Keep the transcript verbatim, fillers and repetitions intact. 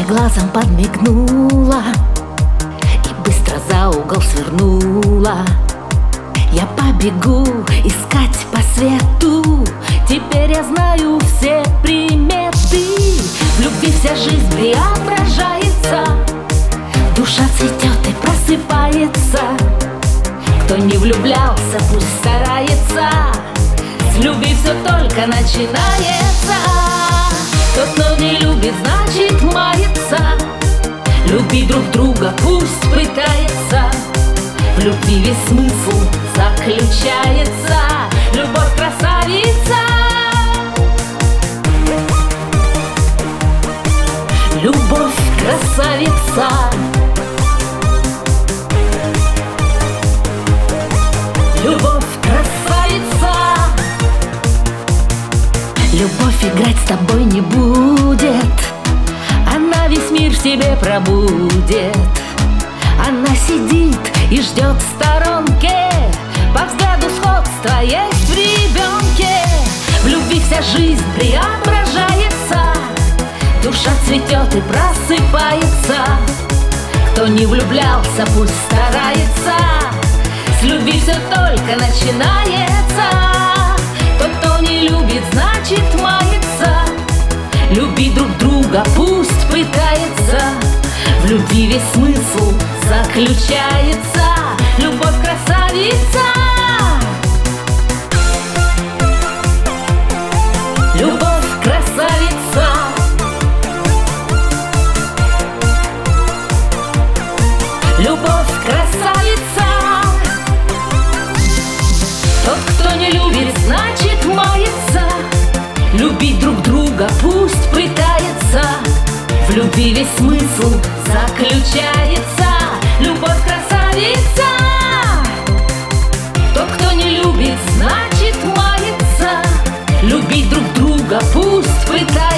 глазом подмигнула и быстро за угол свернула. Я побегу искать по свету, теперь я знаю все приметы. В любви вся жизнь преображается, душа цветет и просыпается. Кто не влюблялся, пусть старается, с любви все только начинается. Тот, кто не любит, значит мается, любить друг друга пусть пытается. В любви весь смысл заключается, любовь красавица. Любовь красавица. Любовь красавица. Любовь играть с тобой не будет, она весь мир в себе пробудет. Она сидит и ждет в сторонке, по взгляду сходства есть в ребенке. В любви вся жизнь преображается, душа цветет и просыпается. Кто не влюблялся, пусть старается, с любви все только начинается. Тот, кто не любит, значит мается, любить друг друга пусть пытается. В любви весь смысл заключается, любовь красавица. Любовь красавица. Любовь красавица. Тот, кто не любит, значит мается, любить друг друга пусть пытается. В любви весь смысл заключается, любовь красавица. Тот, кто не любит, значит мается, любить друг друга пусть пытается.